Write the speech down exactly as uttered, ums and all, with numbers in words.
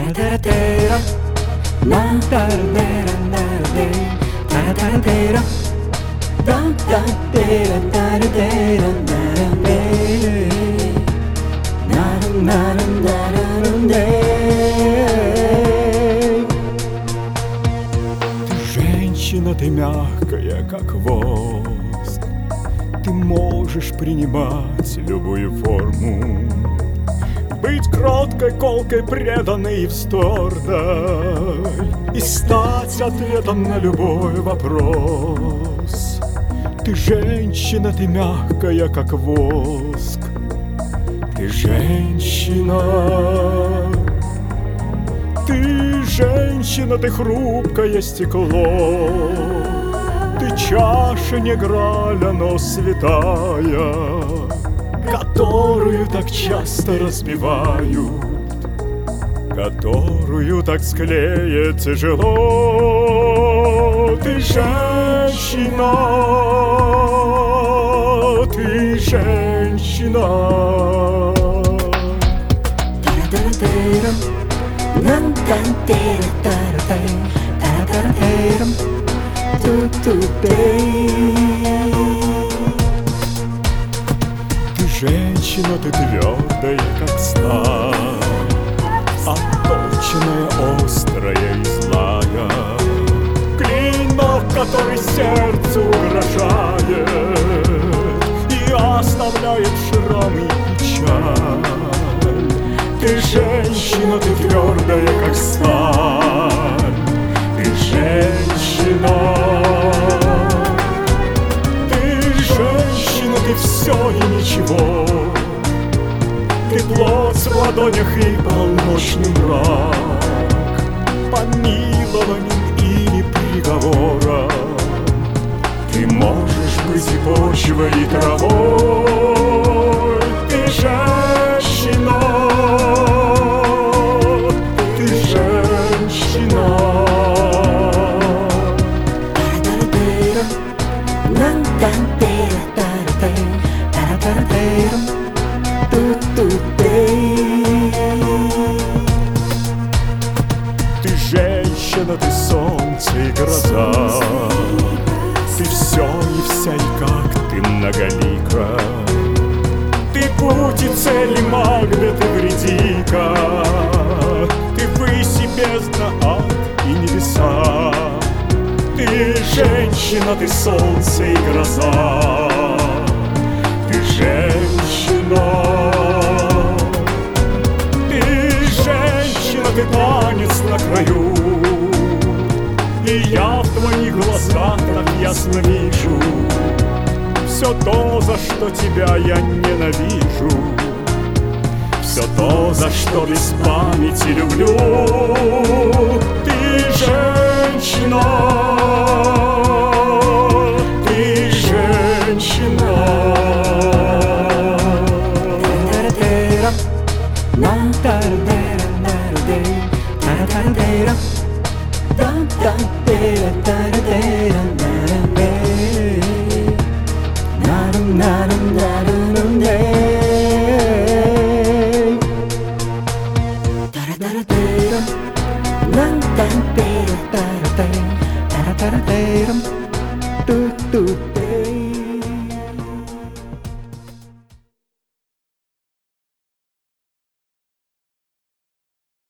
Женщина, ты мягкая, как воск. Ты можешь принимать любую форму, быть кроткой, колкой, преданной и вздорной, и стать ответом на любой вопрос. Ты женщина, ты мягкая, как воск. Ты женщина. Ты женщина, ты хрупкое стекло. Ты чаша не граля, но святая, которую так часто разбивают, которую так склеить тяжело. Ты женщина, ты женщина. Ты женщина, ты твердая, как сталь, отточенная, острая и злая, клинок, который сердцу угрожает и оставляет шрамы и печаль. Ты женщина, ты твердая, как сталь. Ты женщина. Ты женщина, ты все и ничего. Ты плоть в ладонях и полночный мрак, помилованием или приговором. Ты можешь быть и почвой, и травой. Ты женщина. Ты женщина. Ты женщина, ты солнце и гроза. Ты все и вся, и как ты многолика. Ты путь и цель, и магнит, и грядика. Ты высь и бездна, ад и небеса. Ты женщина, ты солнце и гроза. Ты женщина. Ты женщина, ты танец на краю. И я в твоих глазах так ясно вижу все то, за что тебя я ненавижу, все то, за что без памяти люблю. Ты женщина. Ты женщина. Da da da da da da da da da da.